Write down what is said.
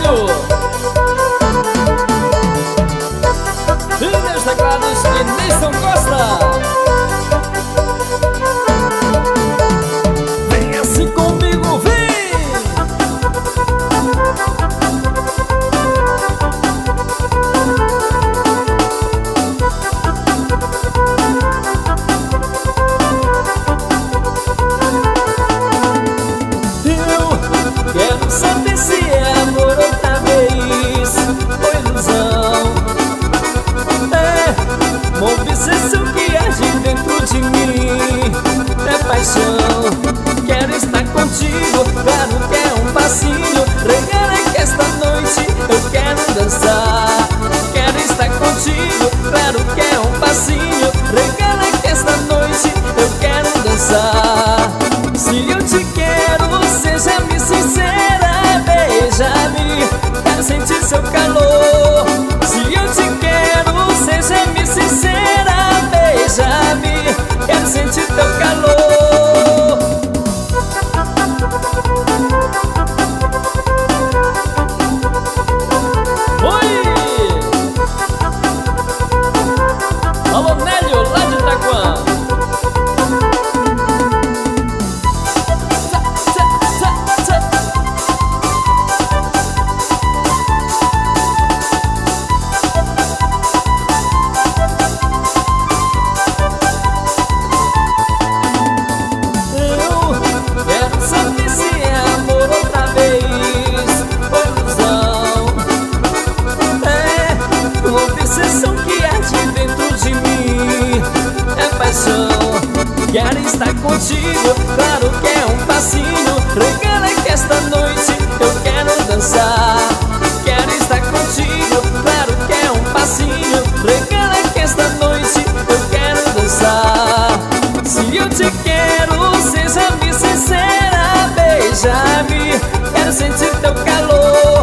Nélio. E nos teclados de Nilson Costa. Vem assim comigo, vem! Quero saber se é amor outra vez ou ilusão. É uma obsessão que age dentro de mim. É paixão. Quero estar contigo, claro que é um passinho. Regala que esta noite eu quero dançar. Quero estar contigo, claro que é um passinho. Regala que esta noite eu quero dançar. Se eu te quero, seja-me sincera, beija-me, quero sentir seu calor. Se eu te quero, seja-me sincera, beija-me, quero sentir teu calor. Oi! Alô, Nélio, lá de Itaquã. Quero saber se é amor outra vez ou ilusão. É uma obsessão que arde dentro de mim. É paixão. Quero estar contigo, claro que é um passinho. Regala que esta noite eu quero dançar. Quero estar contigo, claro que é um passinho. Regala que esta noite eu quero dançar. Se eu te quero, seja-me sincera, beija-me, quero sentir teu calor.